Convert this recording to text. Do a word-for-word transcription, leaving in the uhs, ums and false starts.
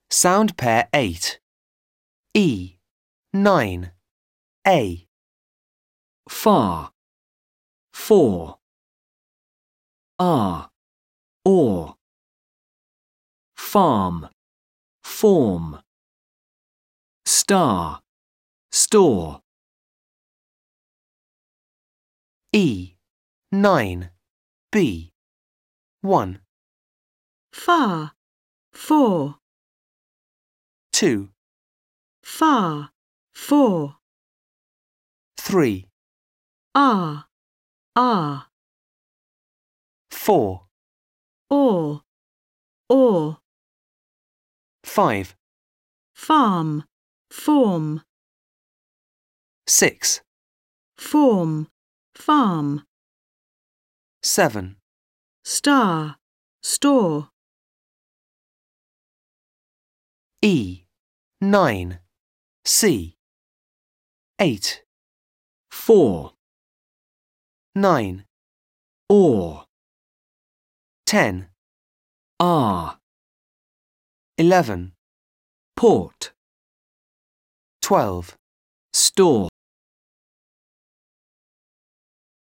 Sound pair eight. E. nine. A. Far. For. Are. Or. Farm. Form. Star. Store. E. nine. B. one. Far. For. two. Far. For. three. Are. Are. four. Or. Or. five. Farm. Form. six. Form. Farm. seven. Star. Store. E. nine. C. eight. For. nine. Or. ten. Are. eleven. Port. twelve. Store.